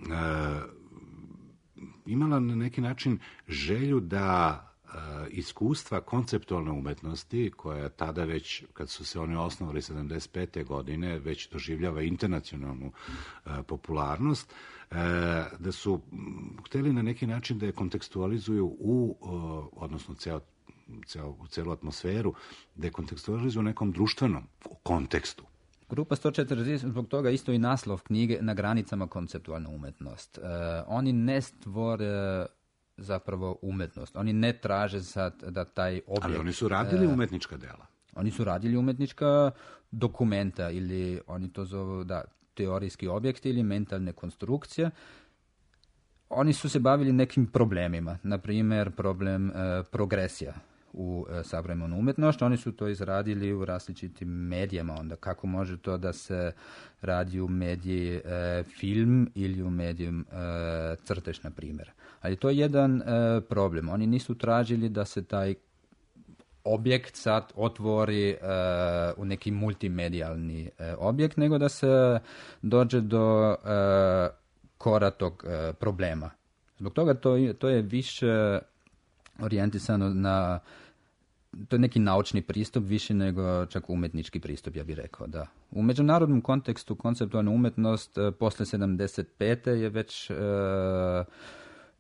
S1: imala na neki način želju da iskustva konceptualne umetnosti, koja tada već, kad su se oni osnovali sedamdeset pete godine, već doživljava internacionalnu uh, popularnost, uh, da su hteli na neki način da je kontekstualizuju u, uh, odnosno ceo, ceo, u celu atmosferu, da je kontekstualizuju u nekom društvenom kontekstu.
S12: Grupa sto četrdeset, zbog toga isto i naslov knjige Na granicama konceptualna umetnost. Uh, oni ne stvore zapravo umetnost. Oni ne traže sad da taj objekt...
S1: Ali oni su radili umetnička dela.
S12: Oni su radili umetnička dokumenta ili oni to zovu da, teorijski objekti ili mentalne konstrukcije. Oni su se bavili nekim problemima. Na primjer, problem e, progresija u e, savremenu umetnost. Oni su to izradili u različitim medijama. Onda kako može to da se radi u mediji e, film ili u mediju e, crtež, na primjer. Ali to je jedan e, problem. Oni nisu tražili da se taj objekt sad otvori e, u neki multimedijalni e, objekt, nego da se dođe do e, kora tog e, problema. Zbog toga to, to je više orijentisano na, to je neki naučni pristup više nego čak umetnički pristup, ja bih rekao, da. U međunarodnom kontekstu konceptualna umetnost e, posle sedamdeset pete je već e,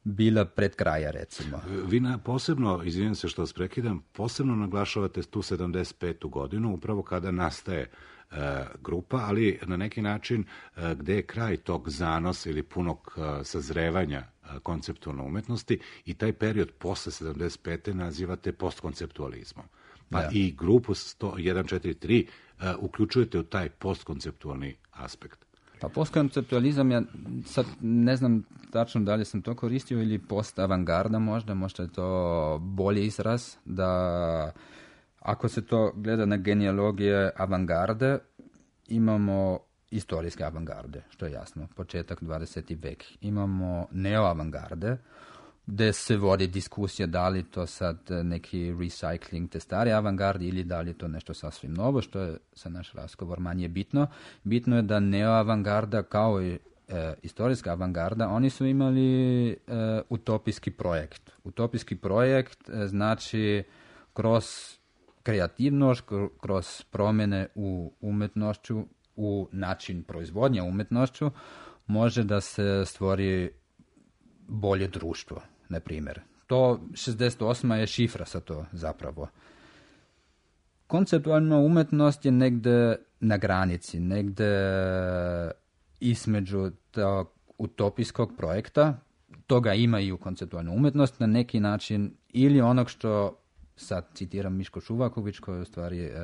S12: bila pred kraja, recimo.
S1: Vi na, posebno, izvinim se što vas prekidam, posebno naglašavate tu sedamdeset petu godinu, upravo kada nastaje e, grupa, ali na neki način e, gde je kraj tog zanosa ili punog e, sazrevanja e, konceptualne umetnosti i taj period posle sedamdeset pete nazivate postkonceptualizmom. Pa
S12: da.
S1: I grupu sto jedan četiri tri e, uključujete u taj postkonceptualni aspekt.
S12: Pa postkonceptualizam, ja sad ne znam tačno da li sam to koristio ili post-avangarda možda, možda je to bolji izraz, da ako se to gleda na genealogije avangarde, imamo istorijske avangarde, što je jasno, početak dvadeseti vek. Imamo neoavangarde, gde se vodi diskusija da li to sad neki recycling te stare avangarde ili da li je to nešto sasvim novo, što je za naš razgovor manje bitno. Bitno je da neoavangarda kao i e, istorijska avangarda, oni su imali e, utopijski projekt. Utopijski projekt e, znači kroz kreativnost, kroz promjene u umetnošću, u način proizvodnje umetnošću, može da se stvori bolje društvo, na primjer. To šezdeset osma je šifra sa to zapravo. Konceptualna umetnost je negde na granici, negde između tog utopijskog projekta, toga ima i u konceptualnu umetnost na neki način, ili onog što, sad citiram Miško Šuvaković, koji u stvari e,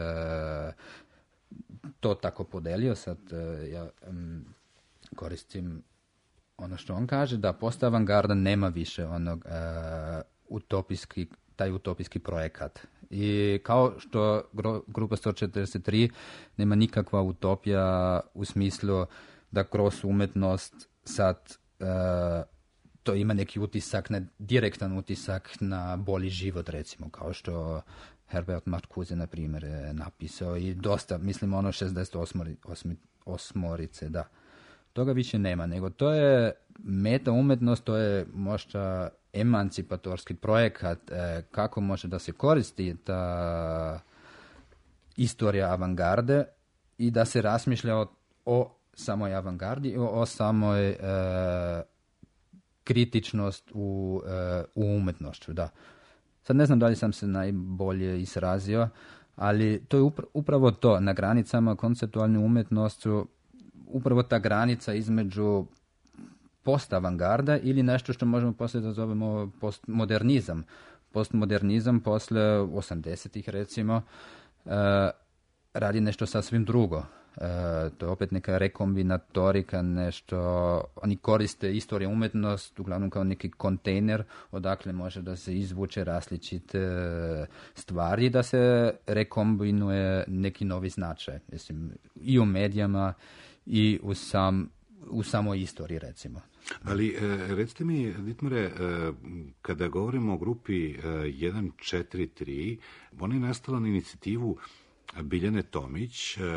S12: to tako podelio, sad e, ja um, koristim ono što on kaže, da post-avangarda nema više onog e, utopijski, taj utopijski projekat. I kao što gro, grupa sto četrdeset tri nema nikakva utopija u smislu da kroz umetnost sad e, to ima neki utisak, ne, direktan utisak na bolji život, recimo, kao što Herbert Marcuse, na primjer, je napisao i dosta, mislim, ono šezdeset osmorice, da. Toga više nema, nego to je meta umetnost, to je možda emancipatorski projekat, e, kako može da se koristi ta istorija avangarde i da se razmišlja o, o samoj avangardi i o, o samoj e, kritičnost u, e, u umetnošću, da. Sad ne znam da li sam se najbolje izrazio, ali to je upra- upravo to, na granicama konceptualne umetnosti, upravo ta granica između post-avangarda ili nešto što možemo poslije da zovemo postmodernizam. Postmodernizam posle osamdesetih, recimo, uh, radi nešto sasvim drugo. Uh, to je opet neka rekombinatorika, nešto, oni koriste istoriju umetnost uglavnom kao neki kontejner odakle može da se izvuče različite stvari, da se rekombinuje neki novi značaj. Mislim, i u medijama i u, sam, u samoj istoriji, recimo.
S1: Ali e, recite mi, Ditmare, e, kada govorimo o grupi e, jedan četiri tri, ona je nastala na inicijativu Biljane Tomić, e,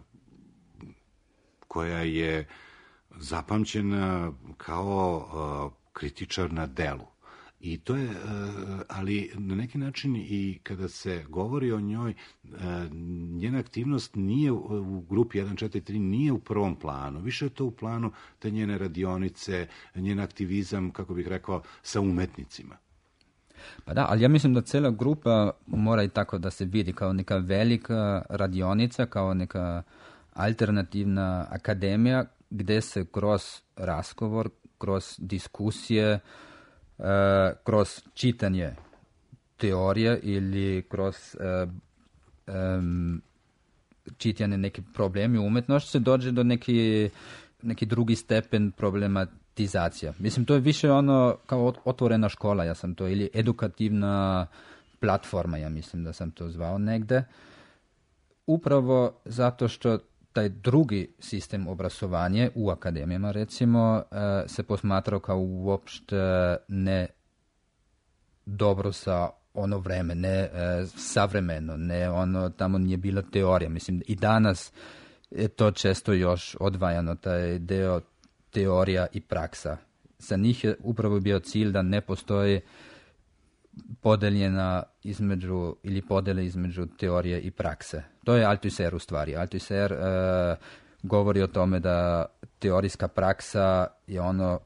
S1: koja je zapamćena kao e, kritičar na delu. I to je, ali na neki način i kada se govori o njoj, njena aktivnost nije u grupi jedan četiri tri, nije u prvom planu. Više je to u planu te njene radionice, njen aktivizam, kako bih rekao, sa umetnicima.
S12: Pa da, ali ja mislim da cela grupa mora i tako da se vidi kao neka velika radionica, kao neka alternativna akademija, gde se kroz razgovor, kroz diskusije, Uh, kroz čitanje teorije ili kroz uh, um, čitanje nekih problemi u umetnosti se dođe do neki, neki drugi stepen problematizacija. Mislim, to je više ono kao otvorena škola, ja sam to, ili edukativna platforma, ja mislim da sam to zvao negde. Upravo zato što taj drugi sistem obrazovanja u akademijama, recimo, se posmatrao kao uopšte ne dobro sa ono vreme, ne savremeno, ne ono, tamo nije bila teorija. Mislim, i danas je to često još odvajano, taj deo teorija i praksa. Za njih je upravo bio cilj da ne postoji podeljena između, ili podele između teorije i prakse. To je Althusser u stvari. Althusser uh, govori o tome da teorijska praksa je ono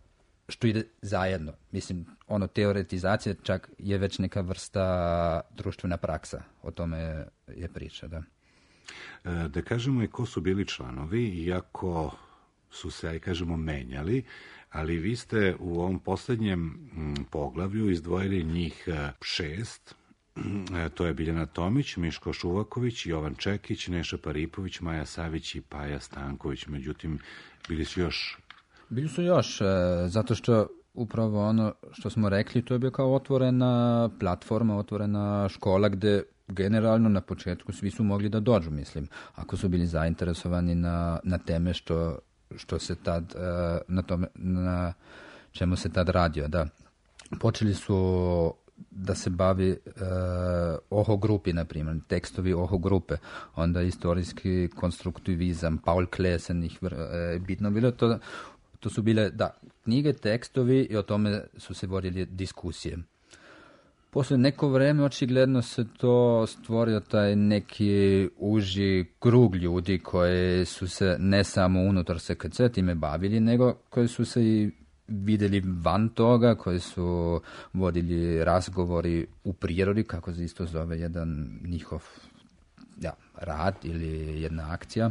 S12: što ide zajedno. Mislim, ono, teoretizacija čak je već neka vrsta društvena praksa. O tome je priča, da.
S1: Da kažemo i ko su bili članovi, iako su se, aj kažemo, menjali, ali vi ste u ovom posljednjem poglavlju izdvojili njih šest. To je Biljana Tomić, Miško Šuvaković, Jovan Čekić, Neša Paripović, Maja Savić i Paja Stanković. Međutim, bili su još...
S12: Bili su još, zato što upravo ono što smo rekli, to je bio kao otvorena platforma, otvorena škola gde generalno na početku svi su mogli da dođu, mislim, ako su bili zainteresovani na, na teme što, što se tad, na tome, na čemu se tad radio, da. Počeli su da se bavi uh, Oho grupi, na primjer, tekstovi Oho grupe, onda istorijski konstruktivizam, Paul Klesen, ih uh, bitno bilo, to, to su bile, da, knjige, tekstovi i o tome su se vodili diskusije. Posle neko vreme očigledno se to stvorio taj neki uži krug ljudi koji su se ne samo unutar S K C time bavili, nego koji su se i vidjeli van toga, koji su vodili razgovori u prirodi, kako se isto zove jedan njihov ja, rad ili jedna akcija.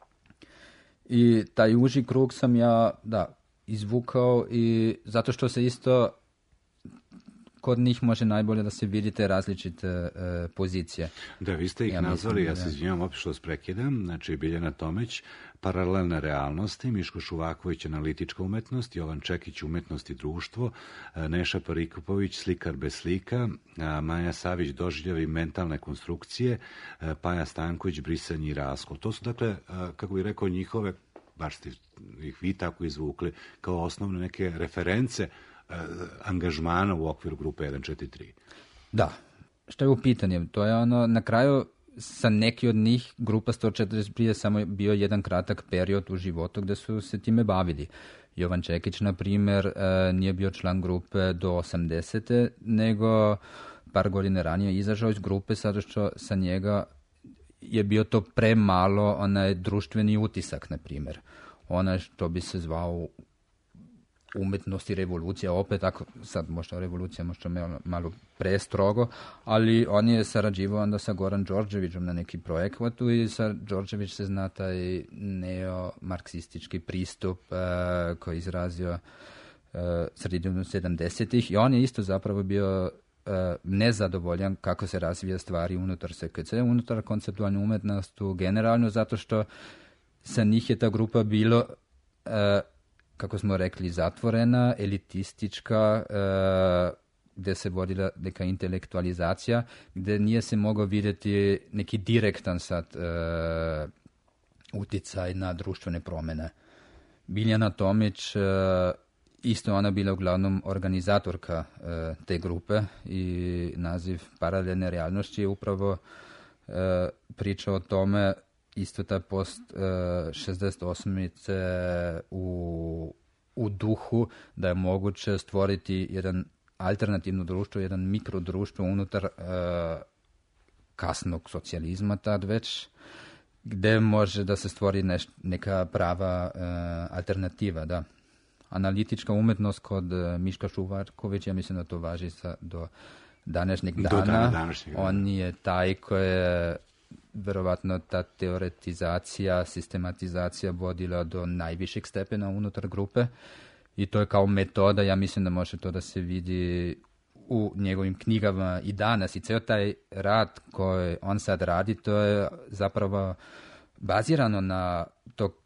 S12: I taj uži krug sam ja da, izvukao i zato što se isto kod njih može najbolje da se vidite različite e, pozicije.
S1: Da, vi ste ih ja nazvali, mislim, ja se izvinjam, opet što vas prekidam, znači Biljana Tomić, paralelne realnosti, Miško Šuvaković, analitička umetnost, Jovan Čekić, umetnost i društvo, Neša Pariković, slikar bez slika, Maja Savić, doživljavi mentalne konstrukcije, Paja Stanković, brisanje i raskol. To su, dakle, kako bih rekao, njihove, baš ste ih vi tako izvukli, kao osnovne neke reference angažmana u okviru grupe jedan četiri tri.
S12: Da, što je u pitanju? To je ono, na kraju sa neki od njih grupa sto četrdeset tri je samo bio jedan kratak period u životu gde su se time bavili. Jovan Čekić, na primjer, nije bio član grupe do osamdesete, nego par godine ranije izašao iz grupe zato što sa njega je bio to premalo onaj društveni utisak, na primjer. Onaj što bi se zvao umetnost i revolucija, opet ako sad možda revolucija možda malo, malo prestrogo, ali on je sarađivao onda sa Goran Đorđevićem na neki projektu i sa Đorđević se zna taj neomarksistički pristup uh, koji je izrazio uh, sredinu sedamdesetih i on je isto zapravo bio uh, nezadovoljan kako se razvija stvari unutar S K C, unutar konceptualne umetnosti generalno, zato što sa njih je ta grupa bilo uh, kako smo rekli, zatvorena, elitistička, uh, gde se vodila neka intelektualizacija, gde nije se mogao vidjeti neki direktan sad uh, uticaj na društvene promjene. Biljana Tomić, uh, isto ona bila uglavnom organizatorka uh, te grupe i naziv Paralelne realnosti je upravo uh, priča o tome. Isto ta post uh, šezdeset osmice u, u duhu da je moguće stvoriti jedan alternativno društvo, jedan mikrodruštvo unutar uh, kasnog socijalizma tad već, gde može da se stvori neš, neka prava uh, alternativa. Da. Analitička umetnost kod uh, Miška Šuvakovića, ja mislim da to važi sa, do današnjeg dana.
S1: Do dana današnjeg dana.
S12: On je taj koji je verovatno ta teoretizacija, sistematizacija vodila do najvišeg stepena unutar grupe i to je kao metoda, ja mislim da može to da se vidi u njegovim knjigama i danas i ceo taj rad koji on sad radi, to je zapravo bazirano na to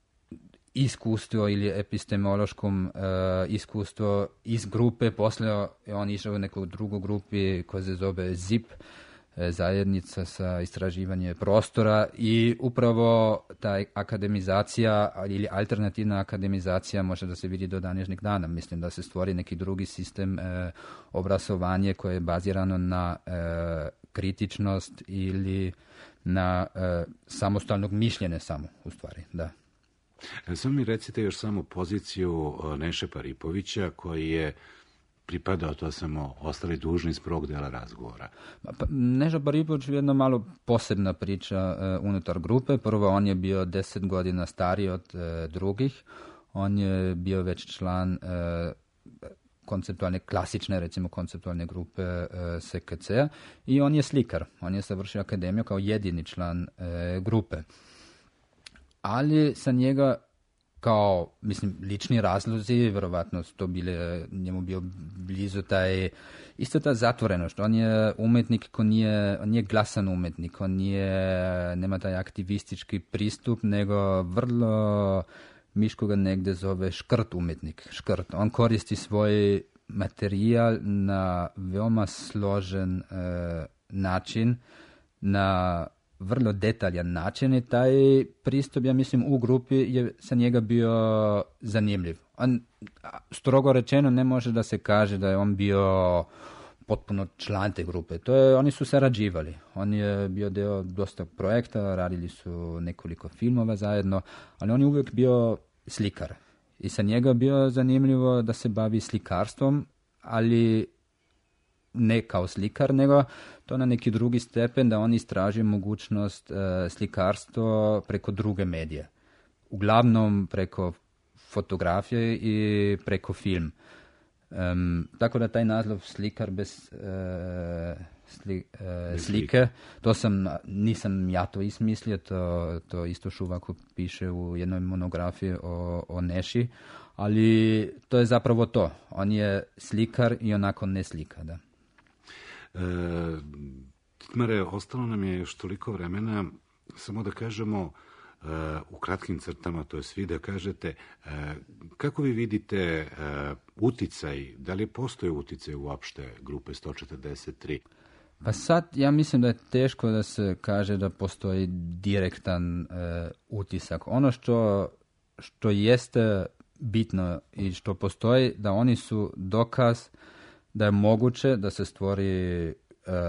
S12: iskustvo ili epistemološkom uh, iskustvo iz grupe, posle on išao u neku drugu grupi koja se zove Z I P, zajednica sa istraživanje prostora i upravo ta akademizacija ili alternativna akademizacija može da se vidi do današnjeg dana. Mislim da se stvori neki drugi sistem e, obrazovanje koje je bazirano na e, kritičnost ili na e, samostalnog mišljenja samo u stvari, da.
S1: Samo mi recite još samo poziciju Neše Paripovića koji je pripadao, to samo ostali dužni iz prvog dela razgovora.
S12: Pa, Neša Paripović je jedna malo posebna priča uh, unutar grupe. Prvo, on je bio deset godina stariji od uh, drugih. on je bio već član uh, konceptualne, klasične, recimo konceptualne grupe uh, S K C-a i on je slikar. On je završio akademiju kao jedini član uh, grupe. Ali sa njega kao, mislim, lični razlozi, vjerovatno to bile, njemu bio blizu taj, isto ta zatvorenost. On je umetnik ko nije, on nije glasan umetnik, on nije, nema taj aktivistički pristup, nego vrlo, Miško ga negde zove škrt umetnik, škrt. On koristi svoj materijal na veoma složen e, način, na vrlo detaljan način i taj pristup, ja mislim, u grupi je sa njega bio zanimljiv. On, strogo rečeno, ne može da se kaže da je on bio potpuno član te grupe. To je, oni su sarađivali. On je bio deo dosta projekta, radili su nekoliko filmova zajedno, ali on je uvijek bio slikar. I sa njega bio zanimljivo da se bavi slikarstvom, ali ne kao slikar, nego to na neki drugi stepen da on istraži mogućnost uh, slikarstva preko druge medije. Uglavnom preko fotografije i preko film. Um, tako da taj naslov slikar bez uh, sli, uh, slike, to sam, nisam ja to izmislio, to, to isto Šuvako piše u jednoj monografiji o, o Neši, ali to je zapravo to. On je slikar i onako ne slika, da.
S14: E, Titmare, ostalo nam je još toliko vremena, samo da kažemo uh, u kratkim crtama, to je svi da kažete, uh, kako vi vidite uh, uticaj, da li postoje uticaj uopšte grupe sto četrdeset tri?
S12: Pa sad ja mislim da je teško da se kaže da postoji direktan uh, utisak. Ono što, što jeste bitno i što postoji, da oni su dokaz da je moguće da se stvori uh,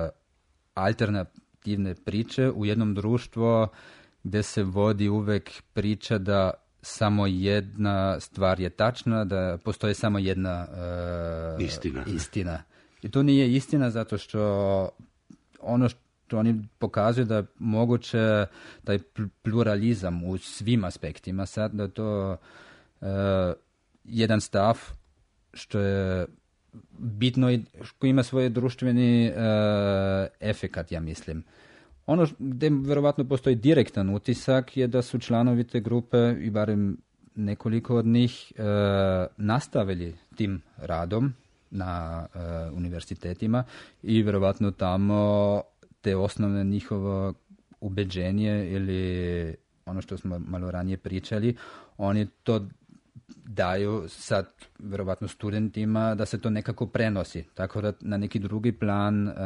S12: alternativne priče u jednom društvu gdje se vodi uvek priča da samo jedna stvar je tačna, da postoji samo jedna uh,
S14: istina.
S12: istina. I to nije istina zato što ono što oni pokazuju da je moguće taj pluralizam u svim aspektima, sad da to uh, jedan stav što je bitno i koji ima svoj društveni uh, efekat, ja mislim. Ono gdje vjerovatno postoji direktan utisak je da su članovi te grupe i barem nekoliko od njih uh, nastavili tim radom na uh, univerzitetima i vjerovatno tamo te osnovne njihovo ubeđenje ili ono što smo malo ranije pričali, oni to daju sad vjerovatno studentima da se to nekako prenosi. Tako da na neki drugi plan uh,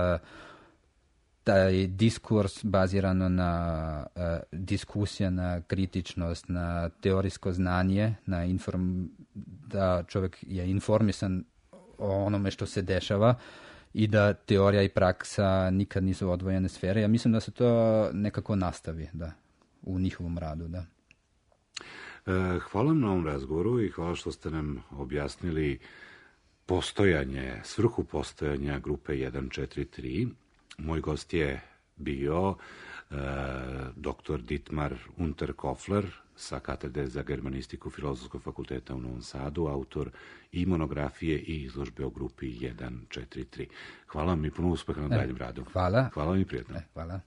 S12: taj diskurs bazirano na uh, diskusija, na kritičnost, na teorijsko znanje, na inform, da čovjek je informisan o onome što se dešava i da teorija i praksa nikad nisu odvojene sfere. Ja mislim da se to nekako nastavi, da, u njihovom radu, da.
S14: Hvala vam na ovom razgovoru i hvala što ste nam objasnili postojanje, svrhu postojanja grupe jedan četiri tri. Moj gost je bio e, doktor Dietmar Unterkofler sa katedre za germanistiku Filozofskog fakulteta u Novom Sadu, autor i monografije i izložbe o grupi jedan četiri tri. Hvala vam i puno uspeha na daljem radu.
S12: Hvala.
S14: Hvala vam i prijatno.
S12: E, hvala.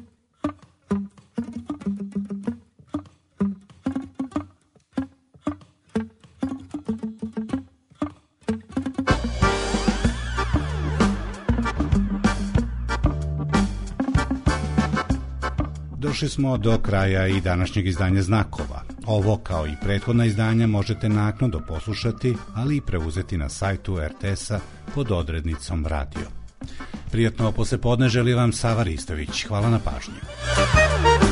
S1: Došli smo do kraja i današnjeg izdanja Znakova. Ovo, kao i prethodna izdanja, možete naknadno poslušati, ali i preuzeti na sajtu er te es-a pod odrednicom radio. Prijatno poslepodne želi vam Sava Ristović. Hvala na pažnji.